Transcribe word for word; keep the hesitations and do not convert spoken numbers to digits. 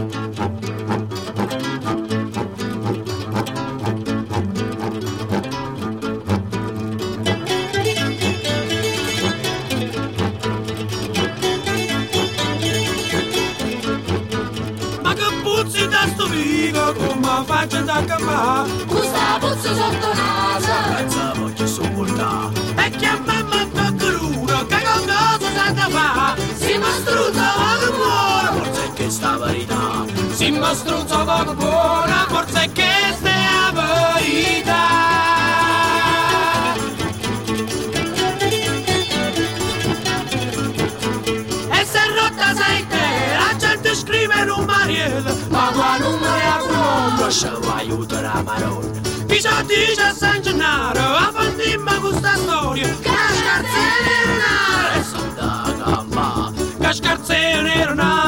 Come faccio da camà? Questa puzza sotto naso Pensa voglio sopportare e chiamamma Toccaruno che con cosa sa da fa? Si mostruzza poco buona forse è che sta verità. Si mostruzza poco buona forse è che sta verità. E se rotta sei te la gente scrive in un mariello ma qua numero è a buono se vuoi aiutare la maronna. Chi ci dice a San Gennaro a fantimma questa storia che scarzene era e sono da gamba che scarzene era